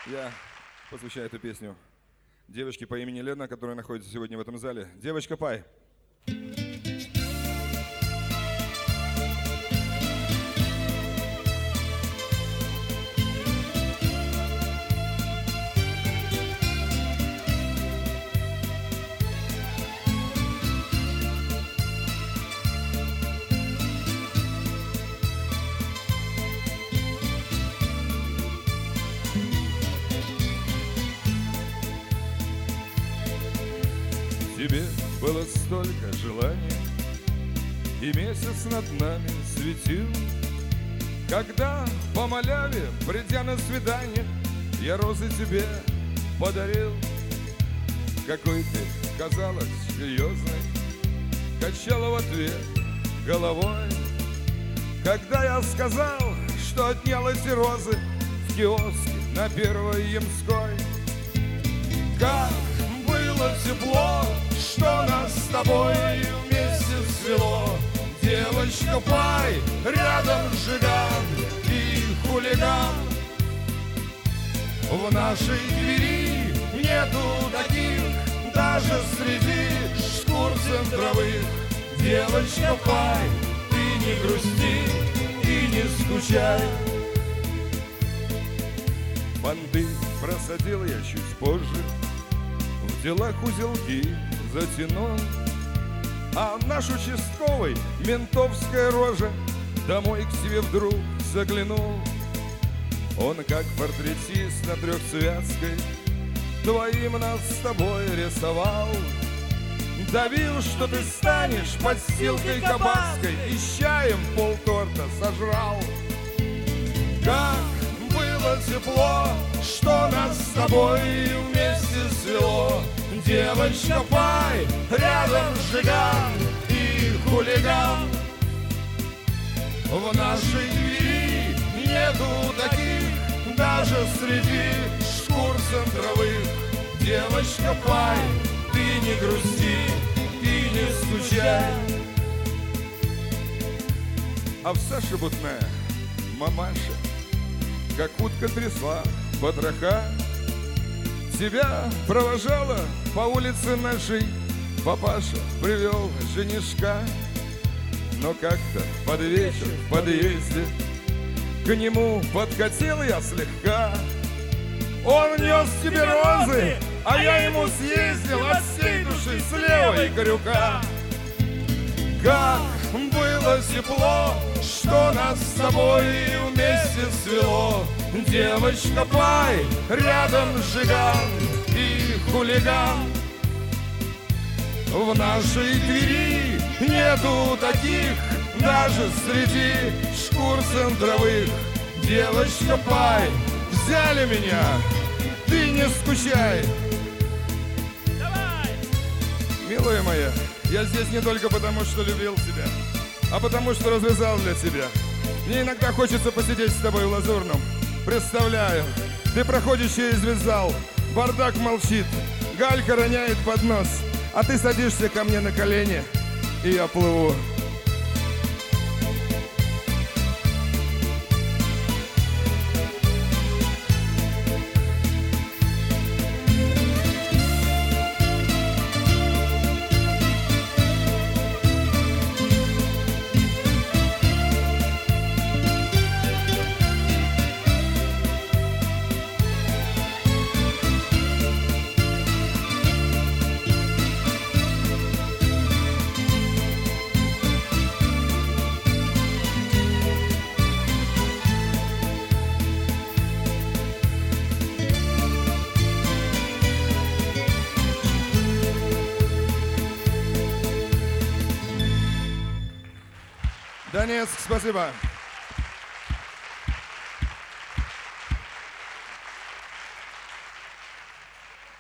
Я посвящаю эту песню девочке по имени Лена, которая находится сегодня в этом зале. Девочка Пай. Тебе было столько желаний, и месяц над нами светил. Когда по маляве, придя на свидание, я розы тебе подарил. Какой ты казалась серьезной, качала в ответ головой. Когда я сказал, что отнял эти розы в киоске на Первой Ямской. Как было тепло, что нас с тобой вместе свело. Девочка Пай, рядом жиган и хулиган. В нашей двери нету таких, даже среди шкур центровых. Девочка Пай, ты не грусти и не скучай. Банды просадил я чуть позже, в делах узелки затянул. А наш участковый, ментовская рожа, домой к себе вдруг заглянул. Он как портретист на трехцветской твоим нас с тобой рисовал. Давил, что ты станешь подстилкой кабацкой, и с чаем полторта сожрал. Как было тепло, что нас с тобой вместе свело. Девочка Пай, рядом жиган и хулиган. В нашей двери нету таких, даже среди шкур центровых. Девочка Пай, ты не грусти и не скучай. А в Саше Бутная мамаша, как утка трясла потроха. Тебя провожала по улице нашей, папаша привел женишка. Но как-то под вечер в подъезде к нему подкатил я слегка. Он нес тебе розы, а я ему съездил от всей души с левой крюка. Как было тепло, что нас с тобой вместе свело. Девочка Пай, рядом жиган и хулиган. В нашей двери нету таких, даже среди шкур центровых. Девочка Пай, взяли меня, ты не скучай. Давай! Милая моя, я здесь не только потому, что любил тебя, а потому, что развязал для тебя. Мне иногда хочется посидеть с тобой в Лазурном. Представляю, ты проходишь через весь зал, бардак молчит, Галька роняет поднос, а ты садишься ко мне на колени, и я плыву. Донецк, спасибо.